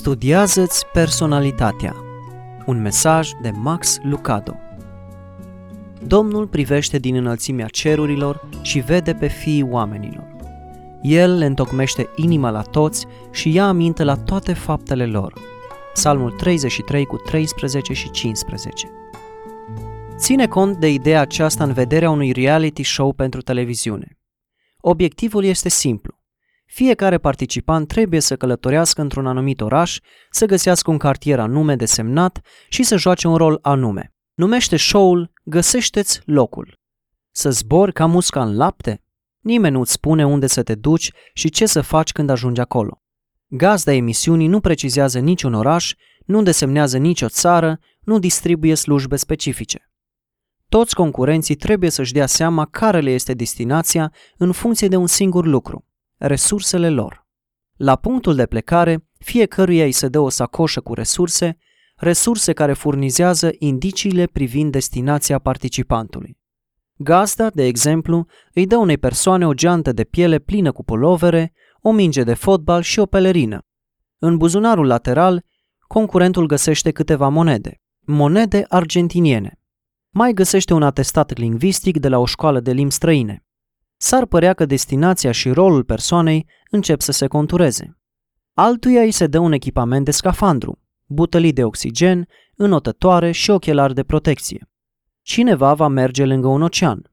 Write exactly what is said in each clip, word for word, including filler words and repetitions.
Studiază-ți personalitatea. Un mesaj de Max Lucado. Domnul privește din înălțimea cerurilor și vede pe fiii oamenilor. El le întocmește inima la toți și ia aminte la toate faptele lor. Psalmul treizeci și trei cu treisprezece și cincisprezece. Ține cont de ideea aceasta în vederea unui reality show pentru televiziune. Obiectivul este simplu. Fiecare participant trebuie să călătorească într-un anumit oraș, să găsească un cartier anume desemnat și să joace un rol anume. Numește show-ul Găsește-ți locul. Să zbori ca musca în lapte? Nimeni nu-ți spune unde să te duci și ce să faci când ajungi acolo. Gazda emisiunii nu precizează niciun oraș, nu desemnează nicio țară, nu distribuie slujbe specifice. Toți concurenții trebuie să-și dea seama care le este destinația în funcție de un singur lucru: resursele lor. La punctul de plecare, fiecăruia îi se dă o sacoșă cu resurse, resurse care furnizează indiciile privind destinația participantului. Gazda, de exemplu, îi dă unei persoane o geantă de piele plină cu pulovere, o minge de fotbal și o pelerină. În buzunarul lateral, concurentul găsește câteva monede, monede argentiniene. Mai găsește un atestat lingvistic de la o școală de limbi străine. S-ar părea că destinația și rolul persoanei încep să se contureze. Altuia îi se dă un echipament de scafandru, butălii de oxigen, înotătoare și ochelari de protecție. Cineva va merge lângă un ocean.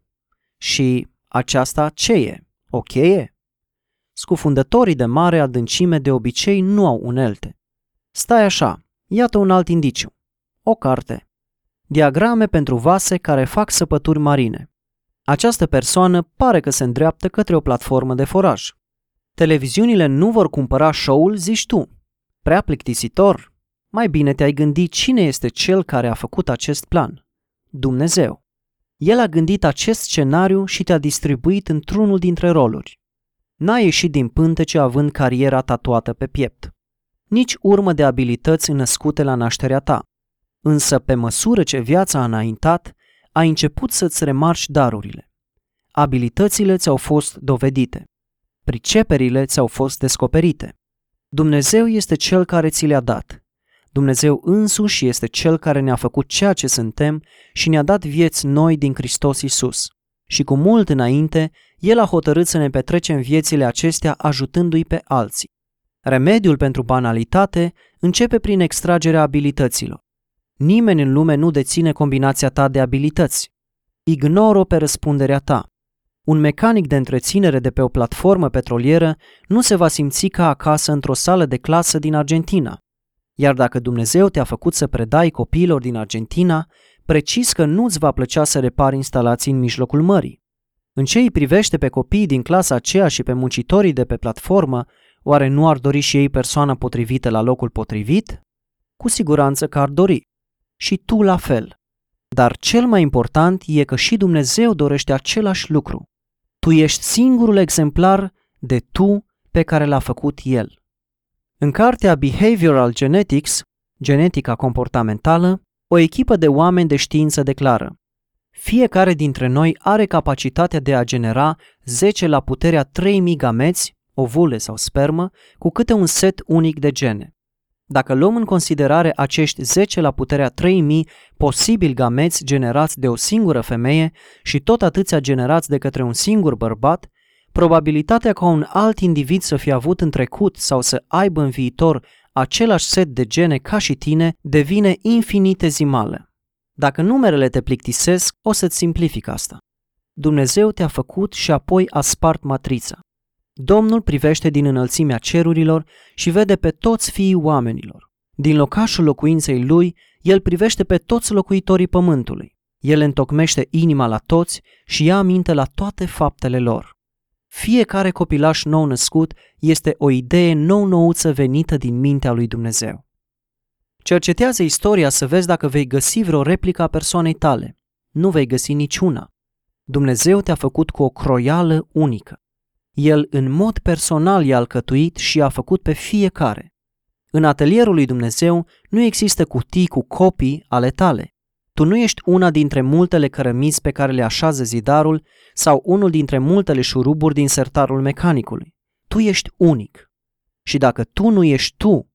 Și aceasta ce e? O cheie? Scufundătorii de mare adâncime de obicei nu au unelte. Stai așa, iată un alt indiciu. O carte. Diagrame pentru vase care fac săpături marine. Această persoană pare că se îndreaptă către o platformă de foraj. Televiziunile nu vor cumpăra show-ul, zici tu. Prea plictisitor? Mai bine te-ai gândit cine este cel care a făcut acest plan. Dumnezeu. El a gândit acest scenariu și te-a distribuit într-unul dintre roluri. N-ai ieșit din pântece având cariera tatuată pe piept. Nici urmă de abilități născute la nașterea ta. Însă, pe măsură ce viața a înaintat, ai început să-ți remarci darurile. Abilitățile ți-au fost dovedite. Priceperile ți-au fost descoperite. Dumnezeu este Cel care ți le-a dat. Dumnezeu însuși este Cel care ne-a făcut ceea ce suntem și ne-a dat vieți noi din Hristos Iisus. Și cu mult înainte, El a hotărât să ne petrecem viețile acestea ajutându-i pe alții. Remediul pentru banalitate începe prin extragerea abilităților. Nimeni în lume nu deține combinația ta de abilități. Ignoro pe răspunderea ta. Un mecanic de întreținere de pe o platformă petrolieră nu se va simți ca acasă într-o sală de clasă din Argentina. Iar dacă Dumnezeu te-a făcut să predai copiilor din Argentina, precis că nu-ți va plăcea să repari instalații în mijlocul mării. În ce îi privește pe copiii din clasa aceea și pe muncitorii de pe platformă, oare nu ar dori și ei persoana potrivită la locul potrivit? Cu siguranță că ar dori. Și tu la fel. Dar cel mai important e că și Dumnezeu dorește același lucru. Tu ești singurul exemplar de tu pe care l-a făcut El. În cartea Behavioral Genetics, genetica comportamentală, o echipă de oameni de știință declară: fiecare dintre noi are capacitatea de a genera zece la puterea trei mii gameți, ovule sau spermă, cu câte un set unic de gene. Dacă luăm în considerare acești zece la puterea trei mii posibil gameți generați de o singură femeie și tot atâția generați de către un singur bărbat, probabilitatea ca un alt individ să fie avut în trecut sau să aibă în viitor același set de gene ca și tine devine infinitezimală. Dacă numerele te plictisesc, o să-ți simplific asta. Dumnezeu te-a făcut și apoi a spart matrița. Domnul privește din înălțimea cerurilor și vede pe toți fiii oamenilor. Din locașul locuinței lui, El privește pe toți locuitorii pământului. El întocmește inima la toți și ia aminte la toate faptele lor. Fiecare copilaș nou născut este o idee nou-nouță venită din mintea lui Dumnezeu. Cercetează istoria să vezi dacă vei găsi vreo replică a persoanei tale. Nu vei găsi niciuna. Dumnezeu te-a făcut cu o croială unică. El în mod personal i-a alcătuit și i-a făcut pe fiecare. În atelierul lui Dumnezeu nu există cutii cu copii ale tale. Tu nu ești una dintre multele cărămizi pe care le așează zidarul sau unul dintre multele șuruburi din sertarul mecanicului. Tu ești unic. Și dacă tu nu ești tu,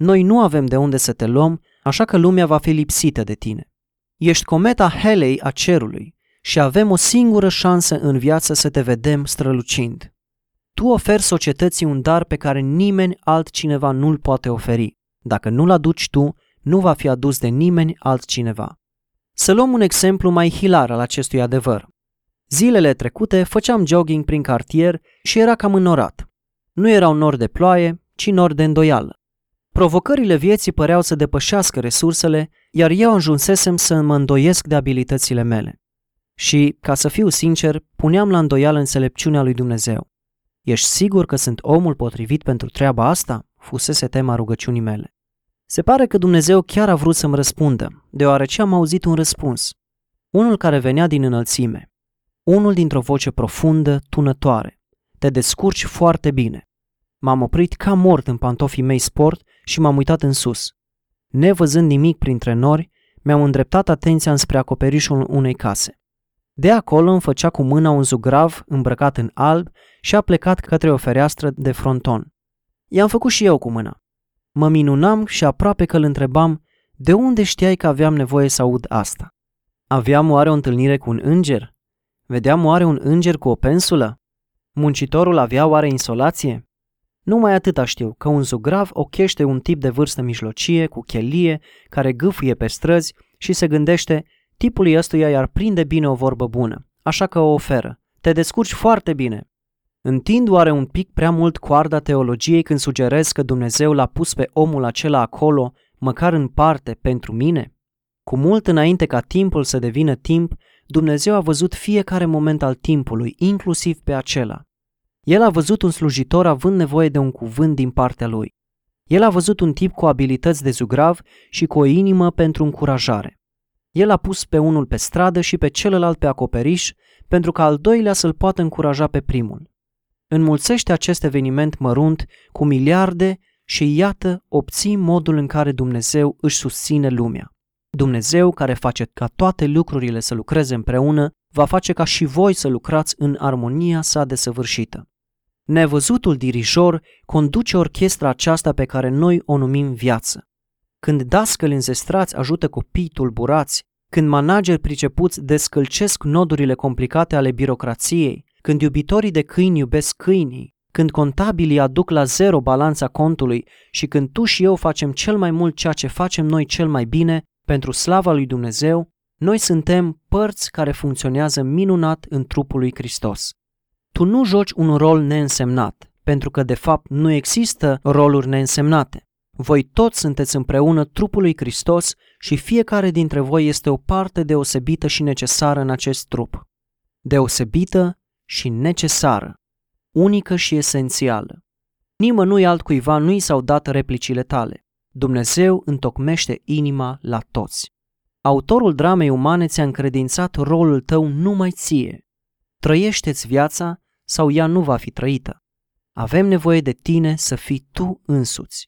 Noi nu avem de unde să te luăm, așa că lumea va fi lipsită de tine. Ești cometa Halley a cerului și avem o singură șansă în viață să te vedem strălucind. Tu oferi societății un dar pe care nimeni altcineva nu-l poate oferi. Dacă nu-l aduci tu, nu va fi adus de nimeni altcineva. Să luăm un exemplu mai hilar al acestui adevăr. Zilele trecute făceam jogging prin cartier și era cam înnorat. Nu erau nori de ploaie, ci nori de îndoială. Provocările vieții păreau să depășească resursele, iar eu ajunsesem să mă îndoiesc de abilitățile mele. Și, ca să fiu sincer, puneam la îndoială înțelepciunea lui Dumnezeu. Ești sigur că sunt omul potrivit pentru treaba asta? Fusese tema rugăciunii mele. Se pare că Dumnezeu chiar a vrut să-mi răspundă, deoarece am auzit un răspuns. Unul care venea din înălțime. Unul dintr-o voce profundă, tunătoare. Te descurci foarte bine. M-am oprit ca mort în pantofii mei sport și m-am uitat în sus. Nevăzând nimic printre nori, mi-am îndreptat atenția înspre acoperișul unei case. De acolo îmi făcea cu mâna un zugrav îmbrăcat în alb și a plecat către o fereastră de fronton. I-am făcut și eu cu mâna. Mă minunam și aproape că îl întrebam, de unde știai că aveam nevoie să aud asta? Aveam oare o întâlnire cu un înger? Vedeam oare un înger cu o pensulă? Muncitorul avea oare insolație? Numai atâta știu, că un zugrav ochește un tip de vârstă mijlocie, cu chelie, care gâfâie pe străzi și se gândește, tipului ăstuia i-ar prinde bine o vorbă bună, așa că o oferă. Te descurci foarte bine. Întind oare un pic prea mult coarda teologiei când sugerez că Dumnezeu l-a pus pe omul acela acolo, măcar în parte, pentru mine? Cu mult înainte ca timpul să devină timp, Dumnezeu a văzut fiecare moment al timpului, inclusiv pe acela. El a văzut un slujitor având nevoie de un cuvânt din partea lui. El a văzut un tip cu abilități de zugrav și cu o inimă pentru încurajare. El a pus pe unul pe stradă și pe celălalt pe acoperiș, pentru ca al doilea să-l poată încuraja pe primul. Înmulțește acest eveniment mărunt cu miliarde și iată obții modul în care Dumnezeu își susține lumea. Dumnezeu, care face ca toate lucrurile să lucreze împreună, va face ca și voi să lucrați în armonia sa desăvârșită. Nevăzutul dirijor conduce orchestra aceasta pe care noi o numim viață. Când dascăli înzestrați ajută copii tulburați, când manageri pricepuți descălcesc nodurile complicate ale birocrației, când iubitorii de câini iubesc câinii, când contabilii aduc la zero balanța contului și când tu și eu facem cel mai mult ceea ce facem noi cel mai bine, pentru slava lui Dumnezeu, noi suntem părți care funcționează minunat în trupul lui Hristos. Tu nu joci un rol neînsemnat, pentru că de fapt nu există roluri neînsemnate. Voi toți sunteți împreună trupul lui Hristos și fiecare dintre voi este o parte deosebită și necesară în acest trup. Deosebită și necesară, unică și esențială. Nimănui altcuiva nu i s-au dat replicile tale. Dumnezeu întocmește inima la toți. Autorul dramei umane ți-a încredințat rolul tău numai ție. Trăiește-ți viața sau ea nu va fi trăită. Avem nevoie de tine să fii tu însuți.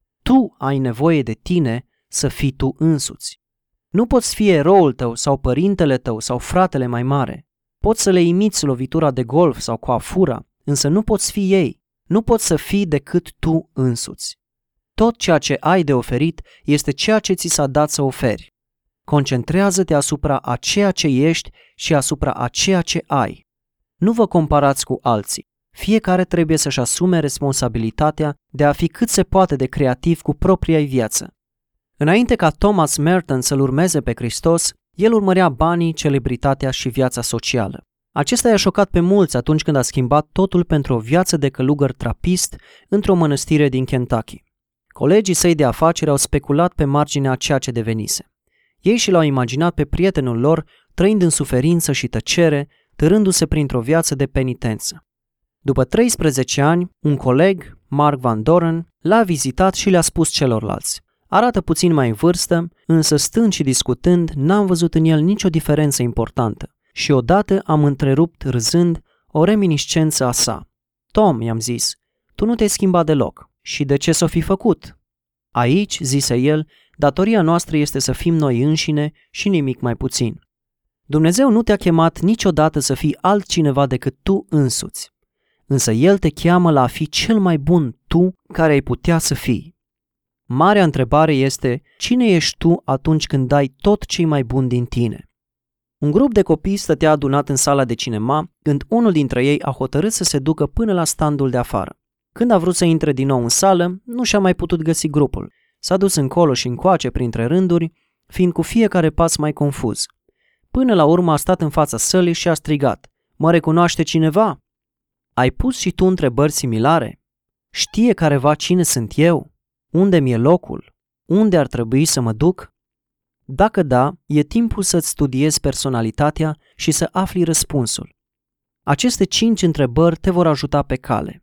Tu ai nevoie de tine să fii tu însuți. Nu poți fi eroul tău sau părintele tău sau fratele mai mare. Poți să le imiți lovitura de golf sau coafura, însă nu poți fi ei. Nu poți să fii decât tu însuți. Tot ceea ce ai de oferit este ceea ce ți s-a dat să oferi. Concentrează-te asupra a ceea ce ești și asupra a ceea ce ai. Nu vă comparați cu alții. Fiecare trebuie să-și asume responsabilitatea de a fi cât se poate de creativ cu propria viață. Înainte ca Thomas Merton să-L urmeze pe Hristos, el urmărea banii, celebritatea și viața socială. Acesta i-a șocat pe mulți atunci când a schimbat totul pentru o viață de călugăr trapist într-o mănăstire din Kentucky. Colegii săi de afaceri au speculat pe marginea a ceea ce devenise. Ei și l-au imaginat pe prietenul lor trăind în suferință și tăcere, târându-se printr-o viață de penitență. După treisprezece ani, un coleg, Mark Van Doren, l-a vizitat și le-a spus celorlalți: arată puțin mai în vârstă, însă stând și discutând, n-am văzut în el nicio diferență importantă. Și odată am întrerupt râzând o reminiscență a sa. Tom, i-am zis, tu nu te-ai schimbat deloc. Și de ce s-o fi făcut? Aici, zise el, datoria noastră este să fim noi înșine și nimic mai puțin. Dumnezeu nu te-a chemat niciodată să fii altcineva decât tu însuți. Însă El te cheamă la a fi cel mai bun tu care ai putea să fii. Marea întrebare este, cine ești tu atunci când dai tot ce-i mai bun din tine? Un grup de copii stătea adunat în sala de cinema când unul dintre ei a hotărât să se ducă până la standul de afară. Când a vrut să intre din nou în sală, nu și-a mai putut găsi grupul. S-a dus încolo și încoace printre rânduri, fiind cu fiecare pas mai confuz. Până la urmă a stat în fața sălii și a strigat: "Mă recunoaște cineva? Ai pus și tu întrebări similare? Știe careva cine sunt eu? Unde mi-e locul? Unde ar trebui să mă duc?" Dacă da, e timpul să-ți studiezi personalitatea și să afli răspunsul. Aceste cinci întrebări te vor ajuta pe cale.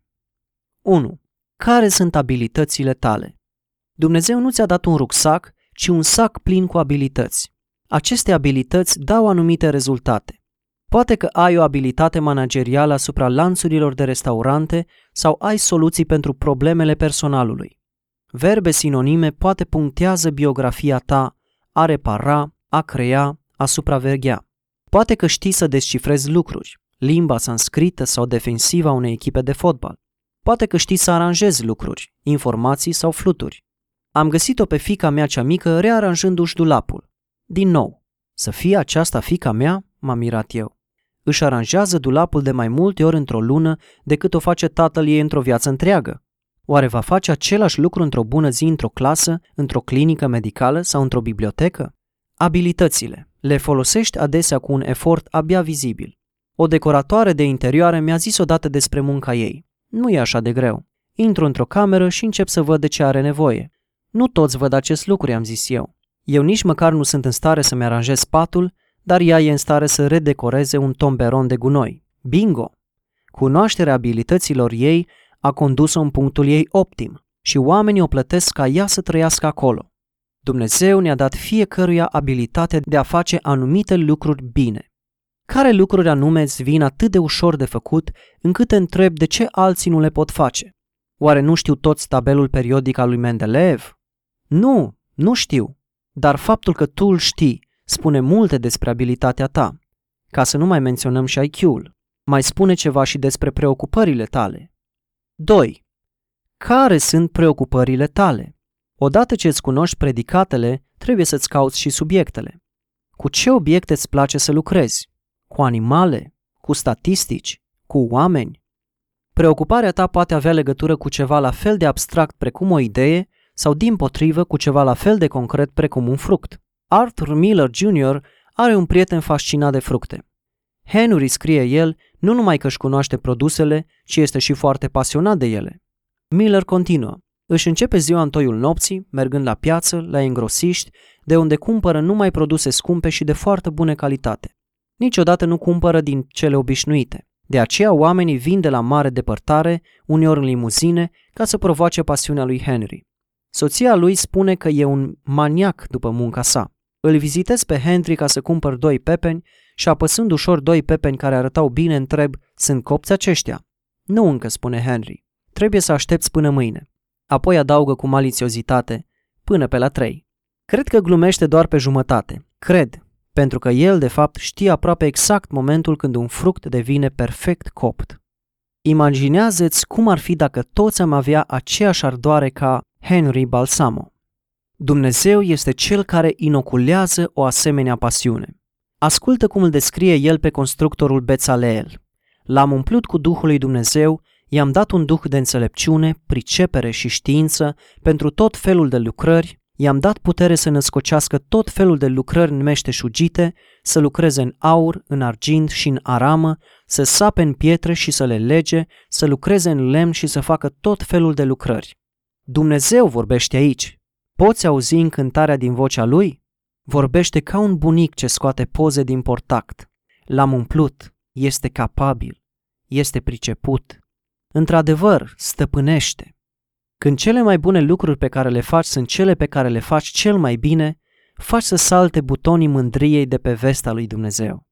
unu. Care sunt abilitățile tale? Dumnezeu nu ți-a dat un rucsac, ci un sac plin cu abilități. Aceste abilități dau anumite rezultate. Poate că ai o abilitate managerială asupra lanțurilor de restaurante sau ai soluții pentru problemele personalului. Verbe sinonime poate punctează biografia ta: a repara, a crea, a supraveghea. Poate că știi să descifrezi lucruri, limba sanscrită sau defensivă a unei echipe de fotbal. Poate că știi să aranjezi lucruri, informații sau fluturi. Am găsit-o pe fiica mea cea mică rearanjându-și dulapul. Din nou, să fie aceasta fiica mea? M-am mirat eu. Își aranjează dulapul de mai multe ori într-o lună decât o face tatăl ei într-o viață întreagă. Oare va face același lucru într-o bună zi într-o clasă, într-o clinică medicală sau într-o bibliotecă? Abilitățile. Le folosești adesea cu un efort abia vizibil. O decoratoare de interioare mi-a zis odată despre munca ei. Nu e așa de greu. Intru într-o cameră și încep să văd de ce are nevoie. Nu toți văd acest lucru, i-am zis eu. Eu nici măcar nu sunt în stare să-mi aranjez patul, dar ea e în stare să redecoreze un tomberon de gunoi. Bingo! Cunoașterea abilităților ei a condus-o în punctul ei optim și oamenii o plătesc ca ea să trăiască acolo. Dumnezeu ne-a dat fiecăruia abilitatea de a face anumite lucruri bine. Care lucruri anume îți vin atât de ușor de făcut încât te întrebi de ce alții nu le pot face? Oare nu știu toți tabelul periodic al lui Mendeleev? Nu, nu știu, dar faptul că tu îl știi spune multe despre abilitatea ta. Ca să nu mai menționăm și I Q-ul, mai spune ceva și despre preocupările tale. doi. Care sunt preocupările tale? Odată ce îți cunoști predicatele, trebuie să-ți cauți și subiectele. Cu ce obiecte îți place să lucrezi? Cu animale? Cu statistici? Cu oameni? Preocuparea ta poate avea legătură cu ceva la fel de abstract precum o idee sau dimpotrivă cu ceva la fel de concret precum un fruct. Arthur Miller junior are un prieten fascinat de fructe. Henry, scrie el, nu numai că își cunoaște produsele, ci este și foarte pasionat de ele. Miller continuă. Își începe ziua în toiul nopții, mergând la piață, la îngrosiști, de unde cumpără numai produse scumpe și de foarte bună calitate. Niciodată nu cumpără din cele obișnuite. De aceea oamenii vin de la mare depărtare, uneori în limuzine, ca să provoace pasiunea lui Henry. Soția lui spune că e un maniac după munca sa. Îl vizitez pe Henry ca să cumpăr doi pepeni și apăsând ușor doi pepeni care arătau bine întreb, sunt copți aceștia? Nu încă, spune Henry. Trebuie să aștepți până mâine. Apoi adaugă cu malițiozitate, până pe la trei. Cred că glumește doar pe jumătate. Cred, pentru că el de fapt știe aproape exact momentul când un fruct devine perfect copt. Imaginează-ți cum ar fi dacă toți am avea aceeași ardoare ca Henry Balsamo. Dumnezeu este cel care inoculează o asemenea pasiune. Ascultă cum îl descrie el pe constructorul Bețaleel. L-am umplut cu Duhul lui Dumnezeu, i-am dat un duh de înțelepciune, pricepere și știință pentru tot felul de lucrări, i-am dat putere să născocească tot felul de lucrări meșteșugite, să lucreze în aur, în argint și în aramă, să sape în pietre și să le lege, să lucreze în lemn și să facă tot felul de lucrări. Dumnezeu vorbește aici. Poți auzi încântarea din vocea lui? Vorbește ca un bunic ce scoate poze din portact. L-am umplut, este capabil, este priceput. Într-adevăr, stăpânește. Când cele mai bune lucruri pe care le faci sunt cele pe care le faci cel mai bine, faci să salte butonii mândriei de pe vesta lui Dumnezeu.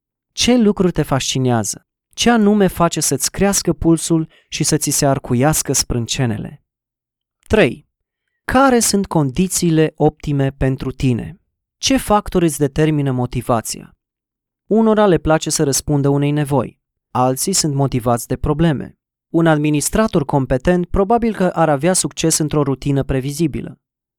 Ce lucruri te fascinează? Ce anume face să-ți crească pulsul și să ți se arcuiască sprâncenele? trei. Care sunt condițiile optime pentru tine? Ce factori îți determină motivația? Unora le place să răspundă unei nevoi, alții sunt motivați de probleme. Un administrator competent probabil că ar avea succes într-o rutină previzibilă.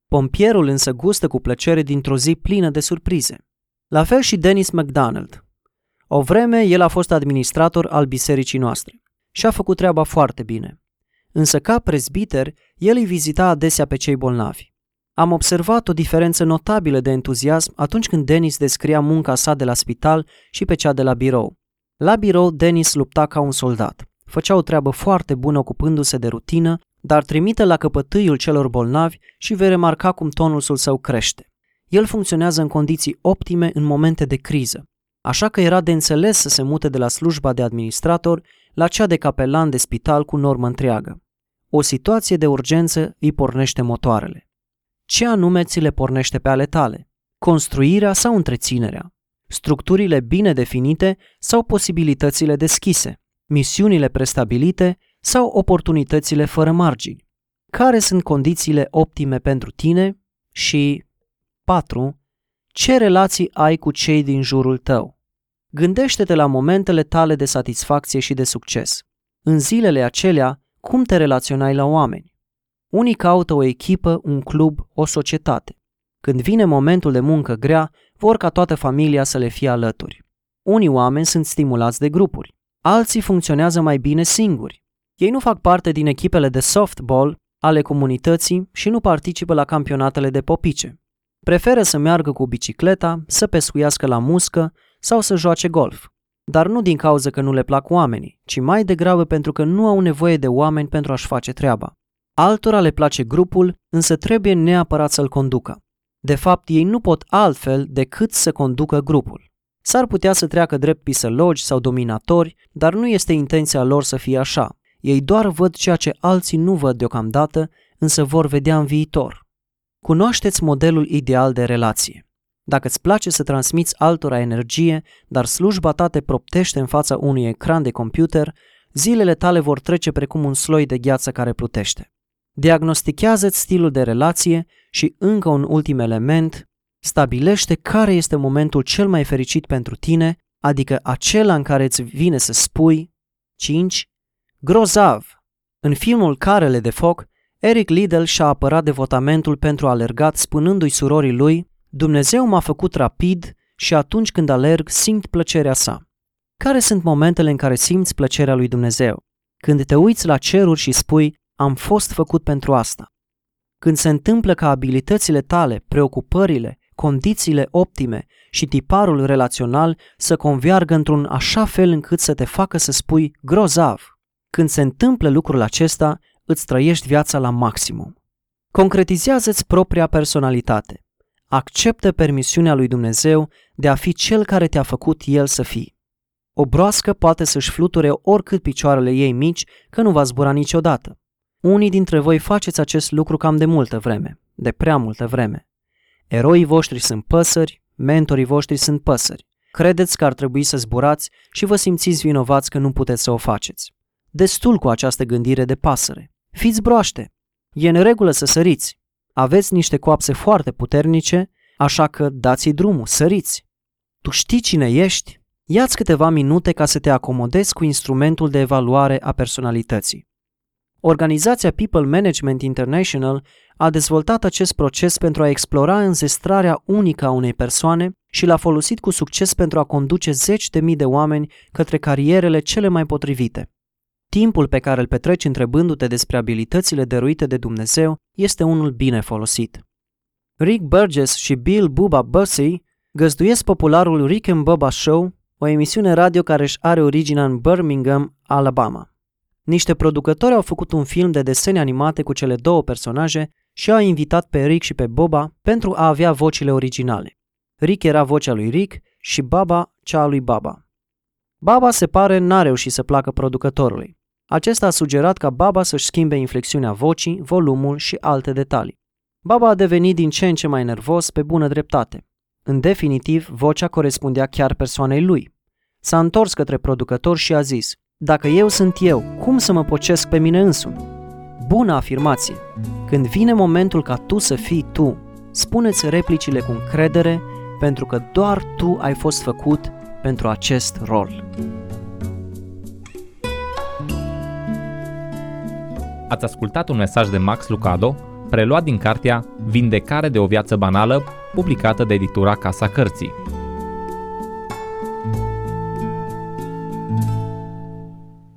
Pompierul însă gustă cu plăcere dintr-o zi plină de surprize. La fel și Dennis MacDonald. O vreme el a fost administrator al bisericii noastre și a făcut treaba foarte bine. Însă ca prezbiter, el îi vizita adesea pe cei bolnavi. Am observat o diferență notabilă de entuziasm atunci când Dennis descria munca sa de la spital și pe cea de la birou. La birou, Dennis lupta ca un soldat. Făcea o treabă foarte bună ocupându-se de rutină, dar trimite la căpătâiul celor bolnavi și vei remarca cum tonul său crește. El funcționează în condiții optime în momente de criză, așa că era de înțeles să se mute de la slujba de administrator la cea de capelan de spital cu normă întreagă. O situație de urgență îi pornește motoarele. Ce anume ți le pornește pe ale tale? Construirea sau întreținerea? Structurile bine definite sau posibilitățile deschise? Misiunile prestabilite sau oportunitățile fără margini? Care sunt condițiile optime pentru tine? Și patru. Ce relații ai cu cei din jurul tău? Gândește-te la momentele tale de satisfacție și de succes. În zilele acelea, cum te relaționai la oameni? Unii caută o echipă, un club, o societate. Când vine momentul de muncă grea, vor ca toată familia să le fie alături. Unii oameni sunt stimulați de grupuri. Alții funcționează mai bine singuri. Ei nu fac parte din echipele de softball ale comunității și nu participă la campionatele de popice. Preferă să meargă cu bicicleta, să pescuiască la muscă sau să joace golf. Dar nu din cauza că nu le plac oamenii, ci mai degrabă pentru că nu au nevoie de oameni pentru a-și face treaba. Altora le place grupul, însă trebuie neapărat să-l conducă. De fapt, ei nu pot altfel decât să conducă grupul. S-ar putea să treacă drept pisălogi sau dominatori, dar nu este intenția lor să fie așa. Ei doar văd ceea ce alții nu văd deocamdată, însă vor vedea în viitor. Cunoașteți modelul ideal de relație. Dacă îți place să transmiți altora energie, dar slujba ta te proptește în fața unui ecran de computer, zilele tale vor trece precum un sloi de gheață care plutește. Diagnostichează-ți stilul de relație și încă un ultim element, stabilește care este momentul cel mai fericit pentru tine, adică acela în care îți vine să spui cinci. Grozav! În filmul Carele de foc, Eric Liddell și-a apărat devotamentul pentru alergat spunându-i surorii lui: Dumnezeu m-a făcut rapid și atunci când alerg simt plăcerea sa. Care sunt momentele în care simți plăcerea lui Dumnezeu? Când te uiți la ceruri și spui: am fost făcut pentru asta. Când se întâmplă ca abilitățile tale, preocupările, condițiile optime și tiparul relațional să convergă într-un așa fel încât să te facă să spui grozav. Când se întâmplă lucrul acesta, îți trăiești viața la maximum. Concretizează-ți propria personalitate. Acceptă permisiunea lui Dumnezeu de a fi cel care te-a făcut El să fii. O broască poate să-și fluture oricât picioarele ei mici, că nu va zbura niciodată. Unii dintre voi faceți acest lucru cam de multă vreme, de prea multă vreme. Eroii voștri sunt păsări, mentorii voștri sunt păsări. Credeți că ar trebui să zburați și vă simțiți vinovați că nu puteți să o faceți. Destul cu această gândire de pasăre. Fiți broaște. E în regulă să săriți. Aveți niște coapse foarte puternice, așa că dați-i drumul, săriți. Tu știi cine ești? Ia-ți câteva minute ca să te acomodezi cu instrumentul de evaluare a personalității. Organizația People Management International a dezvoltat acest proces pentru a explora înzestrarea unică a unei persoane și l-a folosit cu succes pentru a conduce zeci de mii de oameni către carierele cele mai potrivite. Timpul pe care îl petreci întrebându-te despre abilitățile dăruite de Dumnezeu este unul bine folosit. Rick Burgess și Bill Bubba Bussey găzduiesc popularul Rick and Bubba Show, o emisiune radio care își are originea în Birmingham, Alabama. Niște producători au făcut un film de desene animate cu cele două personaje și au invitat pe Rick și pe Bubba pentru a avea vocile originale. Rick era vocea lui Rick și Bubba cea a lui Bubba. Bubba se pare n-a reușit să placă producătorului. Acesta a sugerat ca Bubba să-și schimbe inflexiunea vocii, volumul și alte detalii. Bubba a devenit din ce în ce mai nervos pe bună dreptate. În definitiv, vocea corespundea chiar persoanei lui. S-a întors către producător și a zis: dacă eu sunt eu, cum să mă pocesc pe mine însumi? Bună afirmație! Când vine momentul ca tu să fii tu, spune-ți replicile cu încredere, pentru că doar tu ai fost făcut pentru acest rol. Ați ascultat un mesaj de Max Lucado preluat din cartea Vindecare de o viață banală, publicată de editura Casa Cărții.